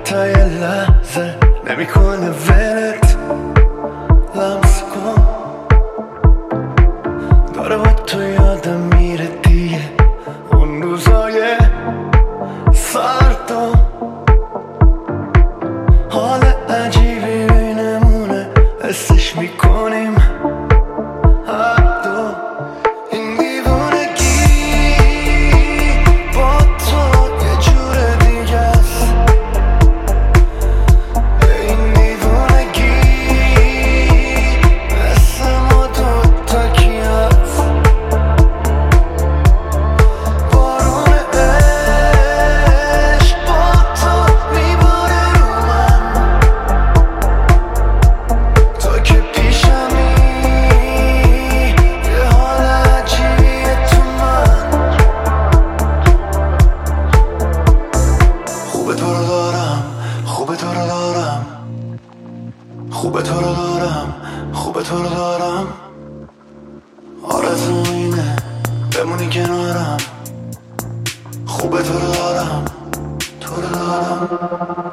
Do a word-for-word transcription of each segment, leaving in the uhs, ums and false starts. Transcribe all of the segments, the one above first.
تا یه لحظه نمیکنه ولت لمس کن، داره با تو یادم میره دیگه اون روزای سرد و حال عجیبی بینمونه حسش میکنیم هر دو. این دیوونگی با تو یه جور دیگه است، این دیوونگی مثل ما دوتا کی هست. بارون عشق با تو میباره رو من، تو که پیشمی یه حال عجیبیه تو من. خوبه تو رو دارم، خوبه تو رو دارم، خوبه تو رو دارم، خوبه تو رو دارم. آرزوم اینه بمونی کنارم، خوبه تو رو دارم، تو رو دارم.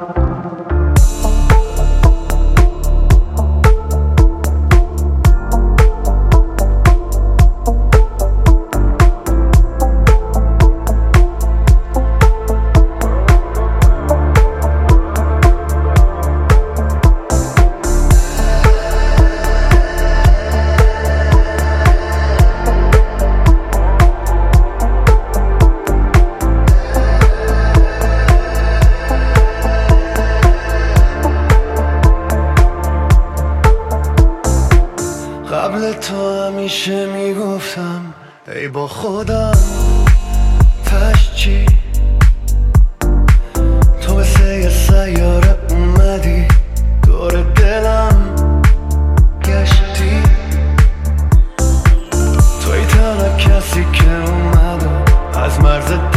قبل تو همیشه میگفتم ای با خودم تش چی، تو مثل یه سیاره اومدی دور دلم گشتی، توی تنها کسی که اومد و از مرز